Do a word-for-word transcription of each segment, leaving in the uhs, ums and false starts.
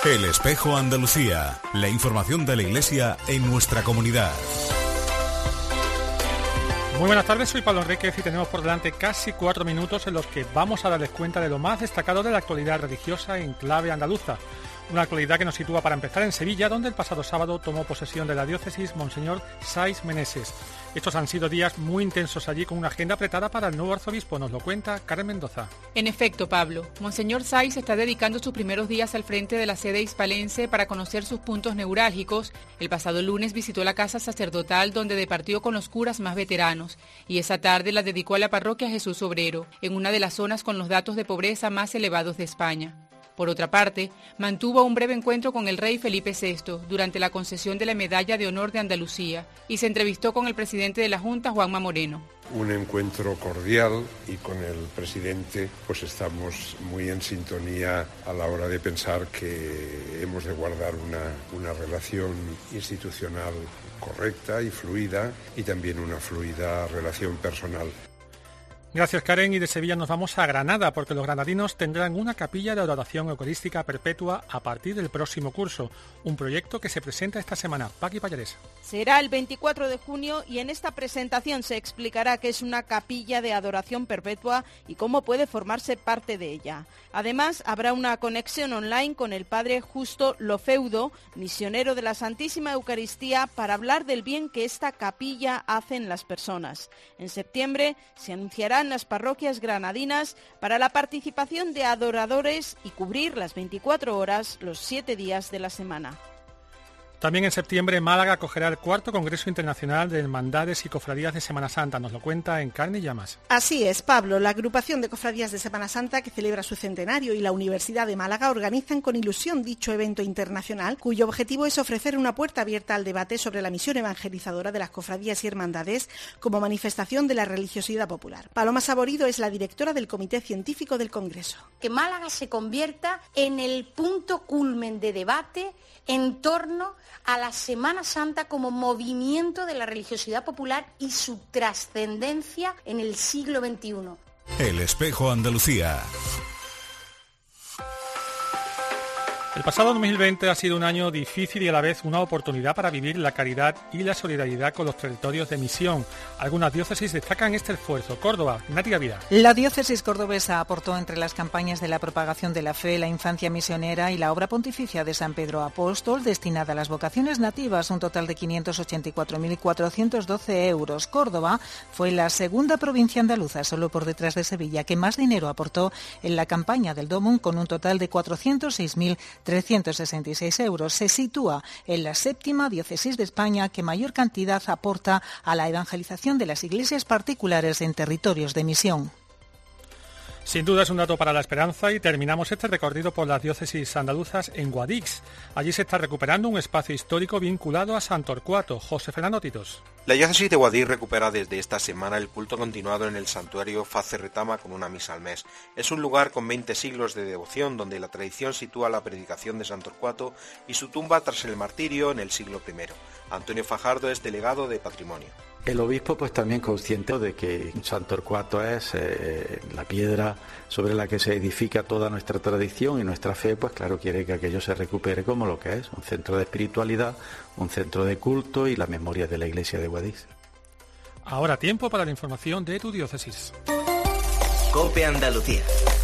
El Espejo Andalucía, la información de la Iglesia en nuestra comunidad. Muy buenas tardes, soy Pablo Enríquez y tenemos por delante casi cuatro minutos en los que vamos a darles cuenta de lo más destacado de la actualidad religiosa en clave andaluza. Una actualidad que nos sitúa para empezar en Sevilla, donde el pasado sábado tomó posesión de la diócesis Monseñor Saiz Meneses. Estos han sido días muy intensos allí con una agenda apretada para el nuevo arzobispo, nos lo cuenta Karen Mendoza. En efecto, Pablo, Monseñor Saiz está dedicando sus primeros días al frente de la sede hispalense para conocer sus puntos neurálgicos. El pasado lunes visitó la casa sacerdotal donde departió con los curas más veteranos y esa tarde la dedicó a la parroquia Jesús Obrero, en una de las zonas con los datos de pobreza más elevados de España. Por otra parte, mantuvo un breve encuentro con el rey Felipe sexto durante la concesión de la Medalla de Honor de Andalucía y se entrevistó con el presidente de la Junta, Juanma Moreno. Un encuentro cordial y con el presidente pues estamos muy en sintonía a la hora de pensar que hemos de guardar una, una relación institucional correcta y fluida y también una fluida relación personal. Gracias, Karen, y de Sevilla nos vamos a Granada porque los granadinos tendrán una capilla de adoración eucarística perpetua a partir del próximo curso, un proyecto que se presenta esta semana. Paqui Pallarés. Será el veinticuatro de junio y en esta presentación se explicará qué es una capilla de adoración perpetua y cómo puede formarse parte de ella. Además, habrá una conexión online con el padre Justo Lofeudo, misionero de la Santísima Eucaristía, para hablar del bien que esta capilla hace en las personas. En septiembre se anunciará en las parroquias granadinas para la participación de adoradores y cubrir las veinticuatro horas los siete días de la semana. También en septiembre Málaga acogerá el cuarto Congreso Internacional de Hermandades y Cofradías de Semana Santa. Nos lo cuenta en Carne y Llamas. Así es, Pablo. La agrupación de Cofradías de Semana Santa, que celebra su centenario, y la Universidad de Málaga organizan con ilusión dicho evento internacional, cuyo objetivo es ofrecer una puerta abierta al debate sobre la misión evangelizadora de las cofradías y hermandades como manifestación de la religiosidad popular. Paloma Saborido es la directora del Comité Científico del Congreso. Que Málaga se convierta en el punto culmen de debate en torno a la Semana Santa como movimiento de la religiosidad popular y su trascendencia en el siglo veintiuno. El Espejo Andalucía. El pasado dos mil veinte ha sido un año difícil y a la vez una oportunidad para vivir la caridad y la solidaridad con los territorios de misión. Algunas diócesis destacan este esfuerzo. Córdoba, Nati Gavira. La diócesis cordobesa aportó entre las campañas de la propagación de la fe, la infancia misionera y la obra pontificia de San Pedro Apóstol, destinada a las vocaciones nativas, un total de quinientos ochenta y cuatro mil cuatrocientos doce euros. Córdoba fue la segunda provincia andaluza, solo por detrás de Sevilla, que más dinero aportó en la campaña del DOMUN, con un total de cuatrocientos seis mil trescientos sesenta y seis euros. Se sitúa en la séptima diócesis de España que mayor cantidad aporta a la evangelización de las iglesias particulares en territorios de misión. Sin duda es un dato para la esperanza y terminamos este recorrido por las diócesis andaluzas en Guadix. Allí se está recuperando un espacio histórico vinculado a San Torcuato. José Fernando Titos. La diócesis de Guadix recupera desde esta semana el culto continuado en el santuario Face Retama con una misa al mes. Es un lugar con veinte siglos de devoción donde la tradición sitúa la predicación de San Torcuato y su tumba tras el martirio en el siglo primero. Antonio Fajardo es delegado de Patrimonio. El obispo pues también consciente de que San Torcuato es eh, la piedra sobre la que se edifica toda nuestra tradición y nuestra fe, pues claro, quiere que aquello se recupere como lo que es, un centro de espiritualidad, un centro de culto y la memoria de la iglesia de Guadix. Ahora tiempo para la información de tu diócesis. COPE Andalucía.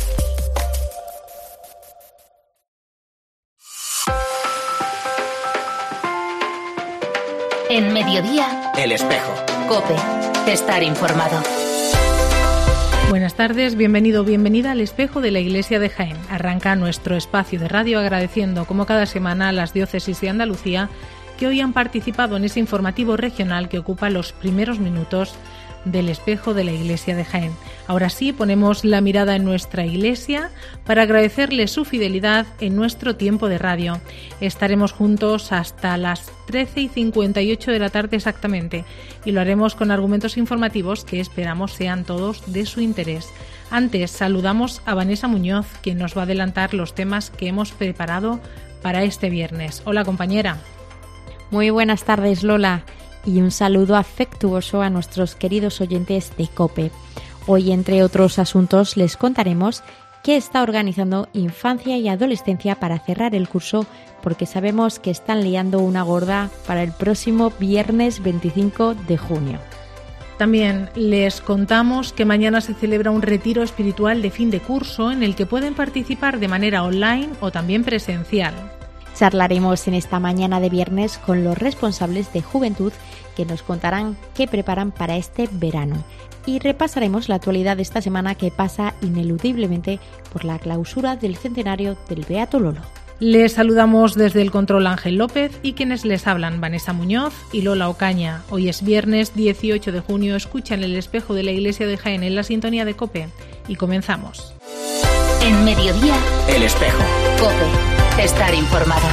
En Mediodía, El Espejo. COPE. Estar informado. Buenas tardes, bienvenido o bienvenida al Espejo de la Iglesia de Jaén. Arranca nuestro espacio de radio agradeciendo como cada semana a las diócesis de Andalucía que hoy han participado en ese informativo regional que ocupa los primeros minutos del Espejo de la Iglesia de Jaén. Ahora sí, ponemos la mirada en nuestra iglesia para agradecerle su fidelidad en nuestro tiempo de radio. Estaremos juntos hasta las trece y cincuenta y ocho de la tarde exactamente y lo haremos con argumentos informativos que esperamos sean todos de su interés. Antes, saludamos a Vanessa Muñoz, quien nos va a adelantar los temas que hemos preparado para este viernes. Hola, compañera. Muy buenas tardes, Lola. Y un saludo afectuoso a nuestros queridos oyentes de COPE. Hoy, entre otros asuntos, les contaremos que está organizando Infancia y Adolescencia para cerrar el curso, porque sabemos que están liando una gorda para el próximo viernes veinticinco de junio. También les contamos que mañana se celebra un retiro espiritual de fin de curso en el que pueden participar de manera online o también presencial. Charlaremos en esta mañana de viernes con los responsables de Juventud que nos contarán qué preparan para este verano. Y repasaremos la actualidad de esta semana que pasa ineludiblemente por la clausura del centenario del Beato Lolo. Les saludamos desde el control Ángel López y quienes les hablan Vanessa Muñoz y Lola Ocaña. Hoy es viernes dieciocho de junio, escuchan El Espejo de la Iglesia de Jaén en la sintonía de COPE y comenzamos. En Mediodía, El Espejo. COPE, estar informado.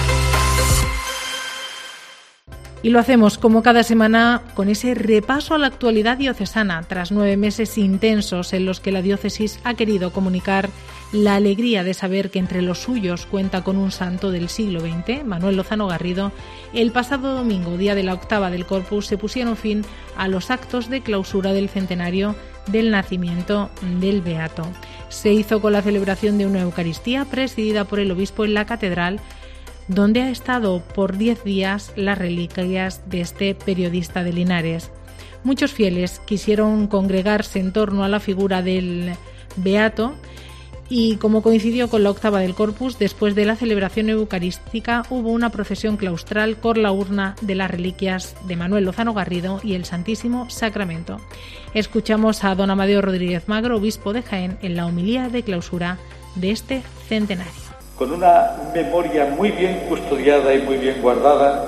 Y lo hacemos como cada semana con ese repaso a la actualidad diocesana, tras nueve meses intensos en los que la diócesis ha querido comunicar la alegría de saber que entre los suyos cuenta con un santo del siglo veinte, Manuel Lozano Garrido. El pasado domingo, día de la octava del Corpus, se pusieron fin a los actos de clausura del centenario del nacimiento del Beato. Se hizo con la celebración de una Eucaristía presidida por el obispo en la catedral, donde ha estado por diez días las reliquias de este periodista de Linares. Muchos fieles quisieron congregarse en torno a la figura del Beato y, como coincidió con la octava del Corpus, después de la celebración eucarística hubo una procesión claustral con la urna de las reliquias de Manuel Lozano Garrido y el Santísimo Sacramento. Escuchamos a don Amadeo Rodríguez Magro, obispo de Jaén, en la homilía de clausura de este centenario. Con una memoria muy bien custodiada y muy bien guardada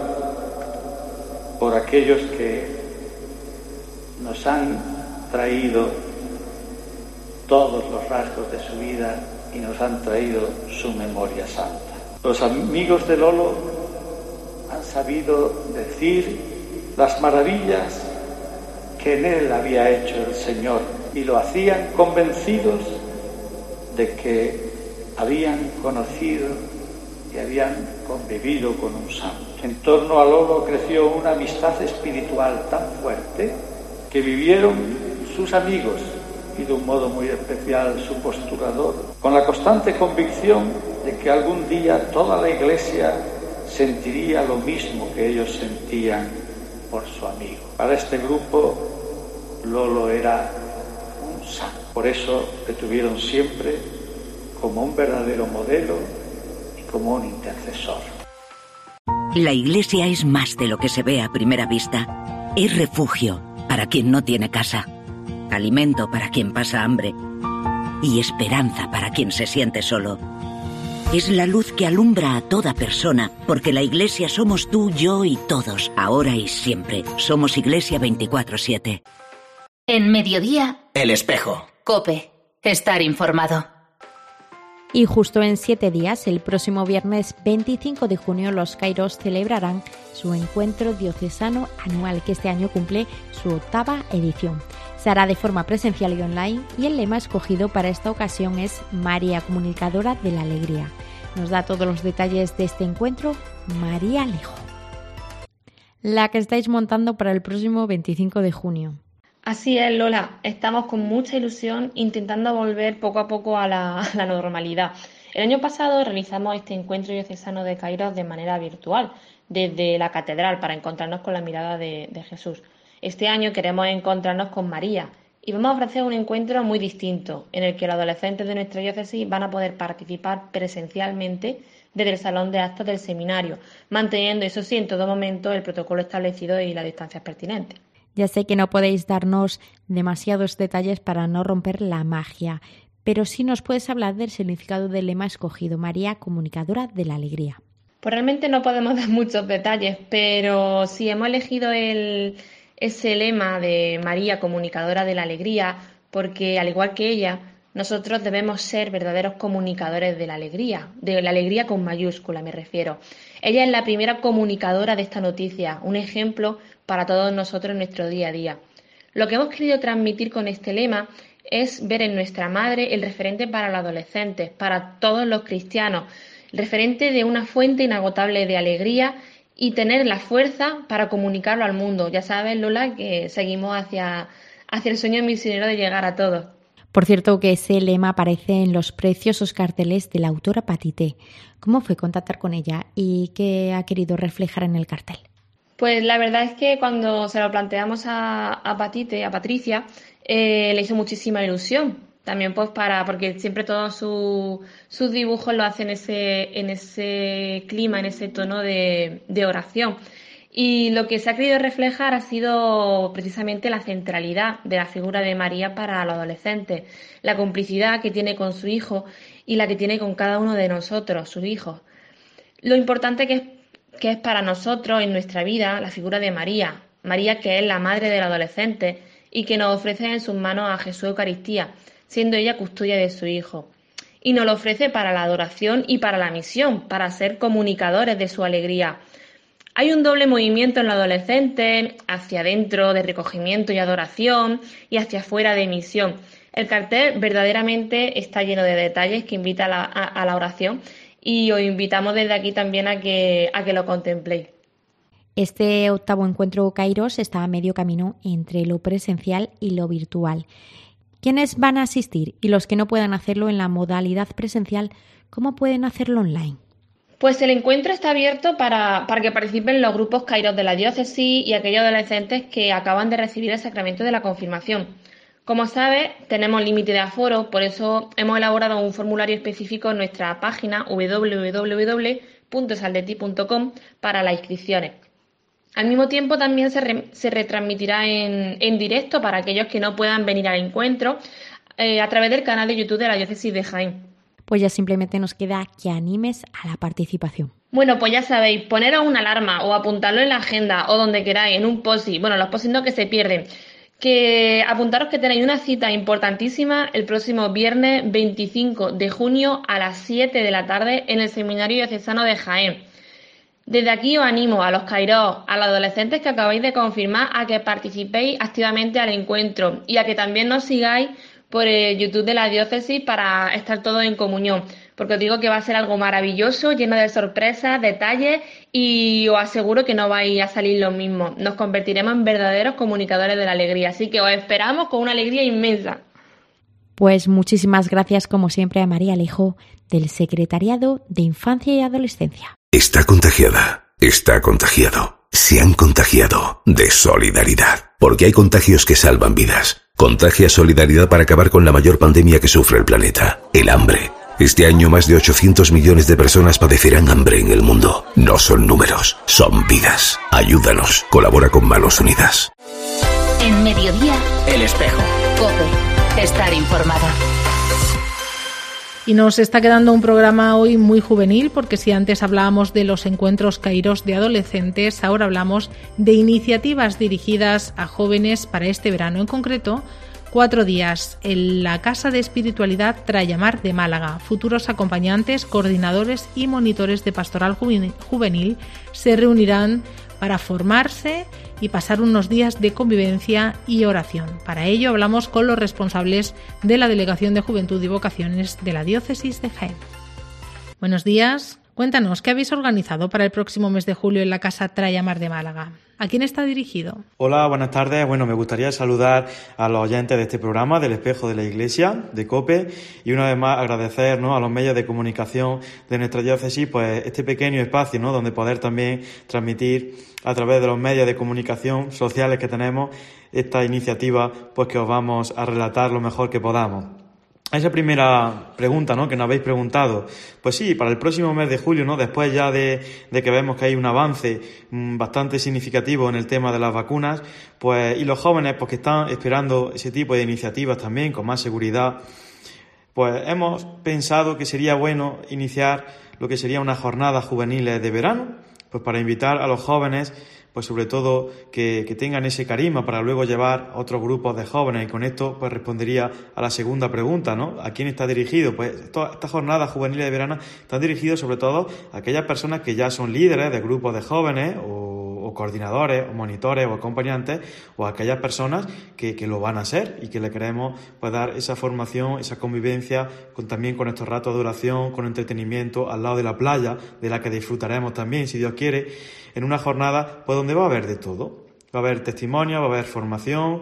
por aquellos que nos han traído todos los rasgos de su vida y nos han traído su memoria santa. Los amigos de Lolo han sabido decir las maravillas que en él había hecho el Señor y lo hacían convencidos de que habían conocido y habían convivido con un santo. En torno a Lolo creció una amistad espiritual tan fuerte que vivieron sus amigos y de un modo muy especial su postulador, con la constante convicción de que algún día toda la Iglesia sentiría lo mismo que ellos sentían por su amigo. Para este grupo, Lolo era un santo. Por eso le tuvieron siempre como un verdadero modelo y como un intercesor. La Iglesia es más de lo que se ve a primera vista. Es refugio para quien no tiene casa, alimento para quien pasa hambre y esperanza para quien se siente solo. Es la luz que alumbra a toda persona, porque la Iglesia somos tú, yo y todos, ahora y siempre. Somos Iglesia veinticuatro siete. En Mediodía, El Espejo. COPE, estar informado. Y justo en siete días, el próximo viernes veinticinco de junio, los Cairos celebrarán su encuentro diocesano anual, que este año cumple su octava edición. Se hará de forma presencial y online, y el lema escogido para esta ocasión es María, comunicadora de la alegría. Nos da todos los detalles de este encuentro María Alejo, la que estáis montando para el próximo veinticinco de junio. Así es, Lola. Estamos con mucha ilusión intentando volver poco a poco a la, a la normalidad. El año pasado realizamos este encuentro diocesano de Cairos de manera virtual, desde la catedral, para encontrarnos con la mirada de, de Jesús. Este año queremos encontrarnos con María y vamos a ofrecer un encuentro muy distinto, en el que los adolescentes de nuestra diócesis van a poder participar presencialmente desde el salón de actos del seminario, manteniendo, eso sí, en todo momento el protocolo establecido y las distancias pertinentes. Ya sé que no podéis darnos demasiados detalles para no romper la magia, pero sí nos puedes hablar del significado del lema escogido, María, comunicadora de la alegría. Pues realmente no podemos dar muchos detalles, pero sí hemos elegido el, ese lema de María, comunicadora de la alegría, porque al igual que ella, nosotros debemos ser verdaderos comunicadores de la alegría, de la alegría con mayúscula me refiero. Ella es la primera comunicadora de esta noticia, un ejemplo para todos nosotros en nuestro día a día. Lo que hemos querido transmitir con este lema es ver en nuestra madre el referente para los adolescentes, para todos los cristianos, el referente de una fuente inagotable de alegría y tener la fuerza para comunicarlo al mundo. Ya sabes, Lola, que seguimos hacia, hacia el sueño misionero de llegar a todos. Por cierto, que ese lema aparece en los preciosos carteles de la autora Patité. ¿Cómo fue contactar con ella y qué ha querido reflejar en el cartel? Pues la verdad es que cuando se lo planteamos a, a Patité, a Patricia, eh, le hizo muchísima ilusión. También pues para, porque siempre todos su, sus dibujos lo hacen en ese, en ese clima, en ese tono de, de oración. Y lo que se ha querido reflejar ha sido precisamente la centralidad de la figura de María para los adolescentes, la complicidad que tiene con su hijo y la que tiene con cada uno de nosotros, sus hijos. Lo importante que es, que es para nosotros en nuestra vida la figura de María, María que es la madre del adolescente y que nos ofrece en sus manos a Jesús Eucaristía, siendo ella custodia de su hijo. Y nos lo ofrece para la adoración y para la misión, para ser comunicadores de su alegría. Hay un doble movimiento en la adolescente, hacia adentro de recogimiento y adoración y hacia afuera de misión. El cartel verdaderamente está lleno de detalles que invita a la, a, a la oración y os invitamos desde aquí también a que, a que lo contempléis. Este octavo encuentro Kairos está a medio camino entre lo presencial y lo virtual. ¿Quiénes van a asistir? Y los que no puedan hacerlo en la modalidad presencial, ¿cómo pueden hacerlo online? Pues el encuentro está abierto para, para que participen los grupos Kairos de la diócesis y aquellos adolescentes que acaban de recibir el sacramento de la confirmación. Como sabes, tenemos límite de aforo, por eso hemos elaborado un formulario específico en nuestra página doble u doble u doble u punto saldeti punto com para las inscripciones. Al mismo tiempo también se, re, se retransmitirá en, en directo para aquellos que no puedan venir al encuentro eh, a través del canal de YouTube de la diócesis de Jaén. Pues ya simplemente nos queda que animes a la participación. Bueno, pues ya sabéis, poneros una alarma o apuntarlo en la agenda o donde queráis, en un post-it. Bueno, los post-it no que se pierden. Que apuntaros que tenéis una cita importantísima el próximo viernes veinticinco de junio a las siete de la tarde en el Seminario Diocesano de Jaén. Desde aquí os animo a los Kairos, a los adolescentes que acabáis de confirmar, a que participéis activamente al encuentro y a que también nos sigáis por el YouTube de la diócesis para estar todos en comunión, porque os digo que va a ser algo maravilloso, lleno de sorpresas, detalles y os aseguro que no vais a salir lo mismo. Nos convertiremos en verdaderos comunicadores de la alegría, así que os esperamos con una alegría inmensa. Pues muchísimas gracias como siempre a María Alejo del Secretariado de Infancia y Adolescencia. Está contagiada, está contagiado, se han contagiado de solidaridad, porque hay contagios que salvan vidas. Contagia solidaridad para acabar con la mayor pandemia que sufre el planeta, el hambre. Este año más de ochocientos millones de personas padecerán hambre en el mundo. No son números, son vidas. Ayúdanos, colabora con Manos Unidas. En Mediodía, El Espejo. COPE. Estar informado. Y nos está quedando un programa hoy muy juvenil, porque si antes hablábamos de los encuentros Kairos de adolescentes, ahora hablamos de iniciativas dirigidas a jóvenes para este verano. En concreto, cuatro días en la Casa de Espiritualidad Trayamar de Málaga. Futuros acompañantes, coordinadores y monitores de pastoral juvenil se reunirán para formarse y pasar unos días de convivencia y oración. Para ello hablamos con los responsables de la Delegación de Juventud y Vocaciones de la Diócesis de Jaén. Buenos días. Cuéntanos, ¿qué habéis organizado para el próximo mes de julio en la Casa Trayamar de Málaga? ¿A quién está dirigido? Hola, buenas tardes. Bueno, me gustaría saludar a los oyentes de este programa, del Espejo de la Iglesia, de COPE, y una vez más agradecer, ¿no?, a los medios de comunicación de nuestra diócesis, pues este pequeño espacio, ¿no?, donde poder también transmitir a través de los medios de comunicación sociales que tenemos esta iniciativa, pues que os vamos a relatar lo mejor que podamos. Esa primera pregunta, ¿no?, que nos habéis preguntado, pues sí, para el próximo mes de julio, ¿no?, después ya de, de que vemos que hay un avance mmm, bastante significativo en el tema de las vacunas, pues y los jóvenes pues que están esperando ese tipo de iniciativas también con más seguridad, pues hemos pensado que sería bueno iniciar lo que sería unas jornadas juveniles de verano, pues para invitar a los jóvenes, pues sobre todo que, que tengan ese carisma para luego llevar a otros grupos de jóvenes. Y con esto pues respondería a la segunda pregunta, ¿no? ¿A quién está dirigido? Pues esto, estas jornadas juveniles de verano están dirigidas sobre todo a aquellas personas que ya son líderes de grupos de jóvenes o, o coordinadores o monitores o acompañantes, o a aquellas personas que, que lo van a ser y que le queremos pues dar esa formación, esa convivencia con, también con estos ratos de oración, con entretenimiento al lado de la playa, de la que disfrutaremos también, si Dios quiere, en una jornada pues donde va a haber de todo. Va a haber testimonio, va a haber formación,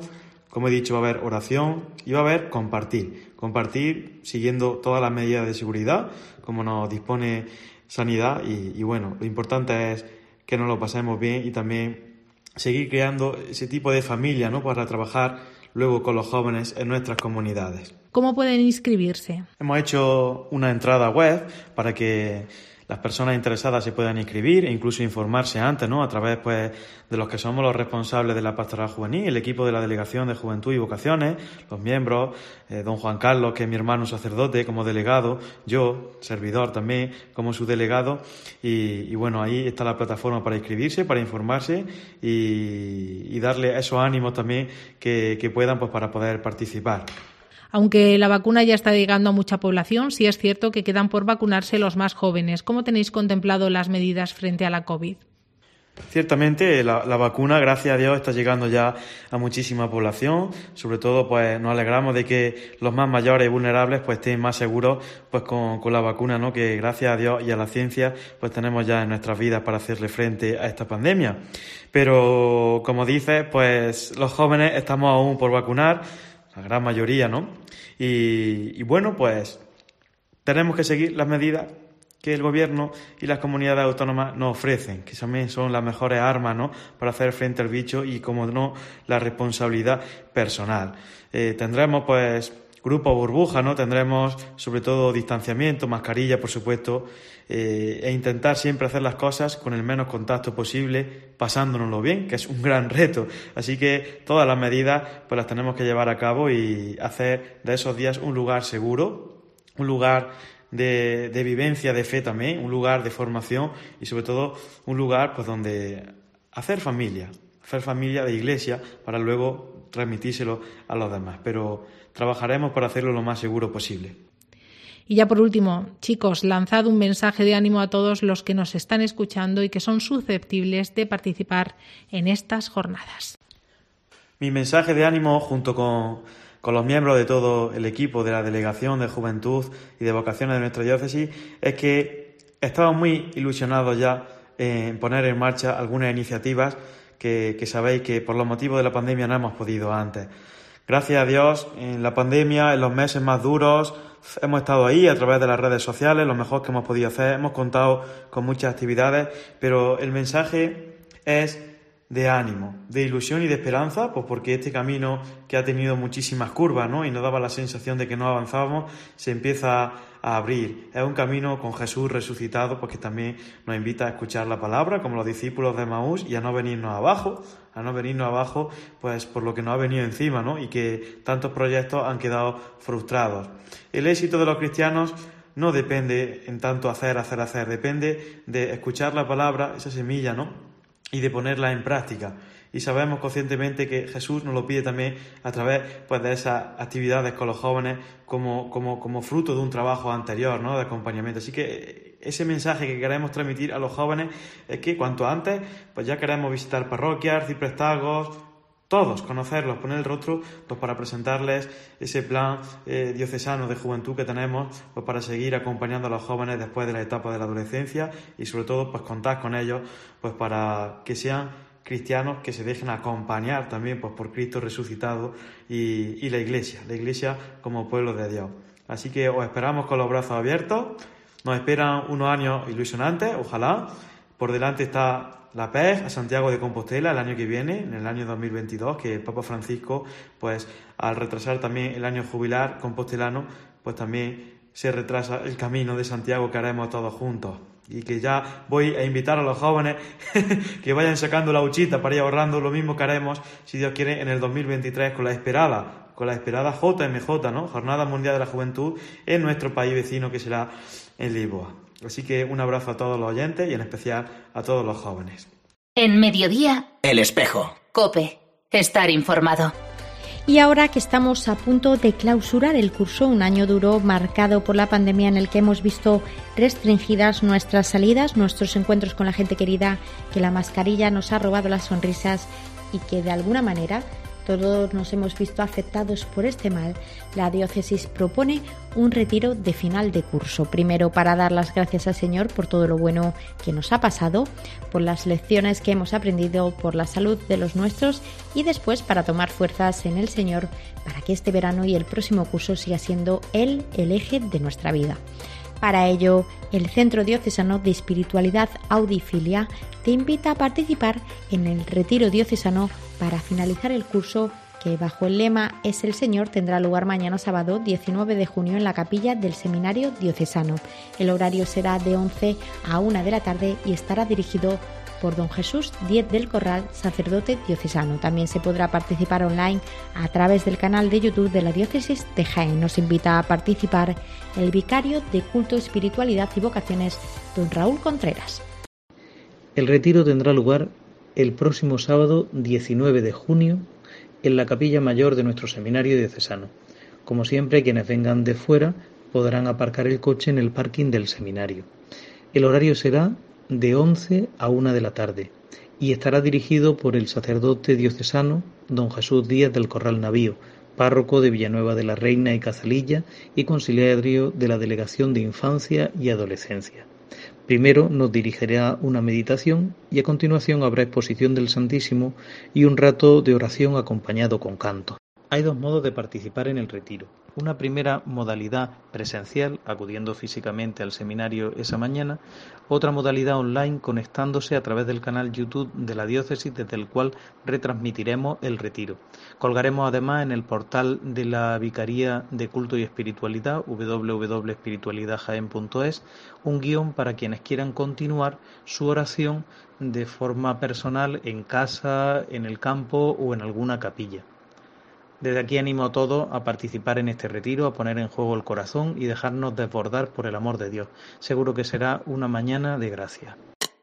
Como he dicho, va a haber oración y va a haber compartir. Compartir siguiendo todas las medidas de seguridad, como nos dispone Sanidad. Y, y bueno, lo importante es que nos lo pasemos bien y también seguir creando ese tipo de familia, ¿no?, para trabajar luego con los jóvenes en nuestras comunidades. ¿Cómo pueden inscribirse? Hemos hecho una entrada web para que las personas interesadas se puedan inscribir e incluso informarse antes, ¿no?, a través pues de los que somos los responsables de la pastoral juvenil, el equipo de la Delegación de Juventud y Vocaciones, los miembros, eh, don Juan Carlos, que es mi hermano sacerdote, como delegado, yo, servidor también, como su delegado, y, y bueno, ahí está la plataforma para inscribirse, para informarse y, y darle esos ánimos también que, que puedan pues para poder participar. Aunque la vacuna ya está llegando a mucha población, sí es cierto que quedan por vacunarse los más jóvenes. ¿Cómo tenéis contemplado las medidas frente a la COVID? Ciertamente la, la vacuna, gracias a Dios, está llegando ya a muchísima población. Sobre todo, pues nos alegramos de que los más mayores y vulnerables pues estén más seguros pues con, con la vacuna, ¿no?, que gracias a Dios y a la ciencia pues tenemos ya en nuestras vidas para hacerle frente a esta pandemia. Pero, como dices, pues los jóvenes estamos aún por vacunar, la gran mayoría, ¿no? Y, y bueno, pues tenemos que seguir las medidas que el gobierno y las comunidades autónomas nos ofrecen, que también son las mejores armas, ¿no?, para hacer frente al bicho y, como no, la responsabilidad personal. Eh, tendremos, pues, grupos burbuja, ¿no? Tendremos, sobre todo, distanciamiento, mascarilla, por supuesto, eh, e intentar siempre hacer las cosas con el menos contacto posible, pasándonoslo bien, que es un gran reto. Así que todas las medidas pues las tenemos que llevar a cabo y hacer de esos días un lugar seguro, un lugar de, de vivencia de fe también, un lugar de formación y sobre todo un lugar pues donde hacer familia, hacer familia de iglesia para luego transmitírselo a los demás. Pero trabajaremos para hacerlo lo más seguro posible. Y ya por último, chicos, lanzad un mensaje de ánimo a todos los que nos están escuchando y que son susceptibles de participar en estas jornadas. Mi mensaje de ánimo, junto con, con los miembros de todo el equipo de la Delegación de Juventud y de Vocaciones de nuestra diócesis, es que estamos muy ilusionados ya en poner en marcha algunas iniciativas que, que sabéis que por los motivos de la pandemia no hemos podido antes. Gracias a Dios, en la pandemia, en los meses más duros, hemos estado ahí a través de las redes sociales, lo mejor que hemos podido hacer, hemos contado con muchas actividades, pero el mensaje es de ánimo, de ilusión y de esperanza, pues porque este camino que ha tenido muchísimas curvas, ¿no?, y nos daba la sensación de que no avanzábamos, se empieza a abrir. Es un camino con Jesús resucitado, porque también nos invita a escuchar la palabra, como los discípulos de Emaús, y a no venirnos abajo, a no venirnos abajo, pues por lo que nos ha venido encima, ¿no?, y que tantos proyectos han quedado frustrados. El éxito de los cristianos no depende en tanto hacer, hacer, hacer, depende de escuchar la palabra, esa semilla, ¿no?, y de ponerla en práctica. Y sabemos conscientemente que Jesús nos lo pide también a través pues, de esas actividades con los jóvenes como, como, como fruto de un trabajo anterior, ¿no?, de acompañamiento. Así que ese mensaje que queremos transmitir a los jóvenes es que cuanto antes pues ya queremos visitar parroquias, ciprestagos, todos, conocerlos, poner el rostro pues para presentarles ese plan eh, diocesano de juventud que tenemos pues para seguir acompañando a los jóvenes después de la etapa de la adolescencia y sobre todo pues contar con ellos pues para que sean cristianos que se dejen acompañar también pues por Cristo resucitado y, y la Iglesia, la Iglesia como pueblo de Dios. Así que os esperamos con los brazos abiertos, nos esperan unos años ilusionantes, ojalá. Por delante está la P E G a Santiago de Compostela el año que viene, en el año dos mil veintidós, que el Papa Francisco, pues al retrasar también el año jubilar compostelano, pues también se retrasa el camino de Santiago que haremos todos juntos. Y que ya voy a invitar a los jóvenes que vayan sacando la huchita para ir ahorrando lo mismo que haremos, si Dios quiere, en el dos mil veintitrés con la esperada, con la esperada J M J, ¿no?, Jornada Mundial de la Juventud en nuestro país vecino que será en Lisboa. Así que un abrazo a todos los oyentes y en especial a todos los jóvenes. En Mediodía, El Espejo. COPE. Estar informado. Y ahora que estamos a punto de clausurar el curso, un año duro marcado por la pandemia en el que hemos visto restringidas nuestras salidas, nuestros encuentros con la gente querida, que la mascarilla nos ha robado las sonrisas y que de alguna manera todos nos hemos visto afectados por este mal, la diócesis propone un retiro de final de curso. Primero, para dar las gracias al Señor por todo lo bueno que nos ha pasado, por las lecciones que hemos aprendido, por la salud de los nuestros, y después para tomar fuerzas en el Señor para que este verano y el próximo curso siga siendo Él el eje de nuestra vida. Para ello, el Centro Diocesano de Espiritualidad Audifilia te invita a participar en el retiro diocesano para finalizar el curso, que bajo el lema Es el Señor tendrá lugar mañana sábado diecinueve de junio en la capilla del Seminario Diocesano. El horario será de once a una de la tarde y estará dirigido por don Jesús Díez del Corral, sacerdote diocesano. También se podrá participar online a través del canal de YouTube de la Diócesis de Jaén. Nos invita a participar el vicario de Culto, Espiritualidad y Vocaciones, don Raúl Contreras. El retiro tendrá lugar el próximo sábado diecinueve de junio en la capilla mayor de nuestro seminario diocesano. Como siempre, quienes vengan de fuera podrán aparcar el coche en el parking del seminario. El horario será de once a una de la tarde y estará dirigido por el sacerdote diocesano don Jesús Díez del Corral Navío, párroco de Villanueva de la Reina y Cazalilla y conciliario de la Delegación de Infancia y Adolescencia. Primero nos dirigirá una meditación y a continuación habrá exposición del Santísimo y un rato de oración acompañado con canto. Hay dos modos de participar en el retiro. Una primera modalidad presencial, acudiendo físicamente al seminario esa mañana. Otra modalidad online, conectándose a través del canal YouTube de la diócesis, desde el cual retransmitiremos el retiro. Colgaremos además en el portal de la Vicaría de Culto y Espiritualidad, doble u doble u doble u punto espiritualidad jaén punto es, un guión para quienes quieran continuar su oración de forma personal en casa, en el campo o en alguna capilla. Desde aquí animo a todos a participar en este retiro, a poner en juego el corazón y dejarnos desbordar por el amor de Dios. Seguro que será una mañana de gracia.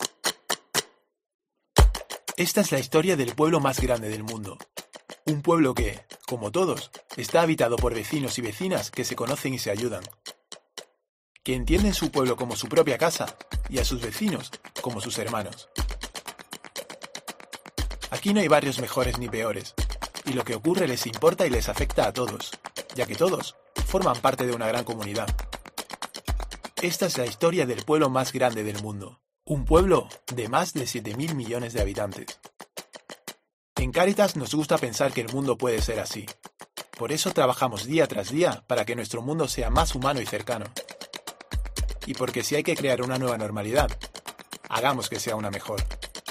Esta es la historia del pueblo más grande del mundo. Un pueblo que, como todos, está habitado por vecinos y vecinas que se conocen y se ayudan. Que entienden su pueblo como su propia casa y a sus vecinos como sus hermanos. Aquí no hay barrios mejores ni peores. Y lo que ocurre les importa y les afecta a todos, ya que todos forman parte de una gran comunidad. Esta es la historia del pueblo más grande del mundo, un pueblo de más de siete mil millones de habitantes. En Cáritas nos gusta pensar que el mundo puede ser así. Por eso trabajamos día tras día para que nuestro mundo sea más humano y cercano. Y porque si hay que crear una nueva normalidad, hagamos que sea una mejor.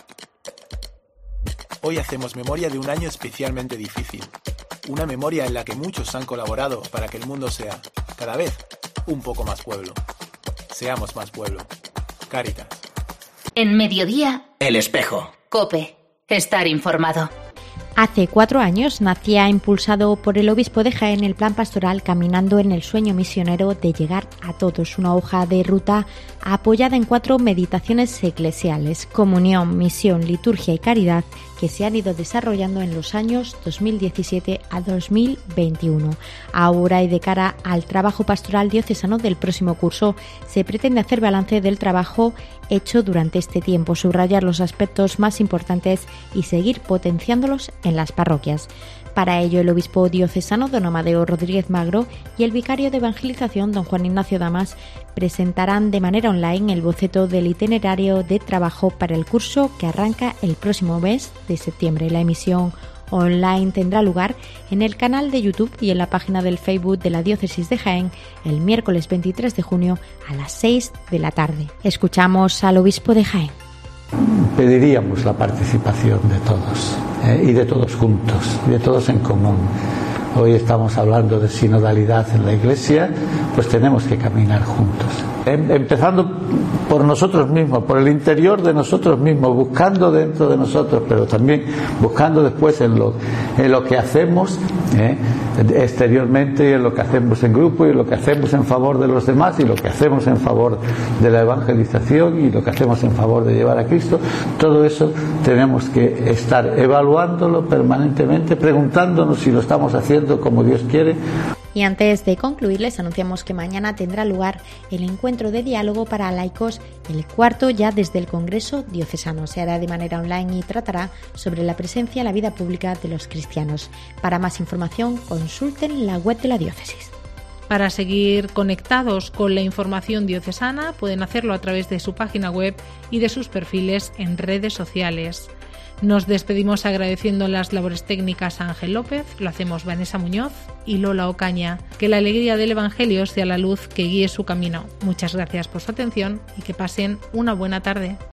Hoy hacemos memoria de un año especialmente difícil, una memoria en la que muchos han colaborado para que el mundo sea, cada vez, un poco más pueblo. Seamos más pueblo. Cáritas. En Mediodía, El Espejo. COPE. Estar informado. Hace cuatro años nacía, impulsado por el obispo de Jaén, el plan pastoral Caminando en el Sueño Misionero de Llegar a Todos, una hoja de ruta apoyada en cuatro meditaciones eclesiales: comunión, misión, liturgia y caridad, que se han ido desarrollando en los años dos mil diecisiete a dos mil veintiuno. Ahora, y de cara al trabajo pastoral diocesano del próximo curso, se pretende hacer balance del trabajo hecho durante este tiempo, subrayar los aspectos más importantes y seguir potenciándolos en las parroquias. Para ello, el obispo diocesano don Amadeo Rodríguez Magro y el vicario de evangelización don Juan Ignacio Damas presentarán de manera online el boceto del itinerario de trabajo para el curso que arranca el próximo mes de septiembre. La emisión online tendrá lugar en el canal de YouTube y en la página del Facebook de la Diócesis de Jaén el miércoles veintitrés de junio a las seis de la tarde. Escuchamos al obispo de Jaén. Pediríamos la participación de todos eh, y de todos juntos, y de todos en común. Hoy estamos hablando de sinodalidad en la Iglesia, pues tenemos que caminar juntos. Empezando por nosotros mismos, por el interior de nosotros mismos, buscando dentro de nosotros, pero también buscando después en lo, en lo que hacemos eh, exteriormente, y en lo que hacemos en grupo, y en lo que hacemos en favor de los demás, y lo que hacemos en favor de la evangelización, y lo que hacemos en favor de llevar a Cristo. Todo eso tenemos que estar evaluándolo permanentemente, preguntándonos si lo estamos haciendo como Dios quiere. Y antes de concluir, les anunciamos que mañana tendrá lugar el encuentro de diálogo para laicos, el cuarto ya desde el Congreso Diocesano. Se hará de manera online y tratará sobre la presencia en la vida pública de los cristianos. Para más información, consulten la web de la diócesis. Para seguir conectados con la información diocesana, pueden hacerlo a través de su página web y de sus perfiles en redes sociales. Nos despedimos agradeciendo las labores técnicas a Ángel López, lo hacemos Vanessa Muñoz y Lola Ocaña. Que la alegría del Evangelio sea la luz que guíe su camino. Muchas gracias por su atención y que pasen una buena tarde.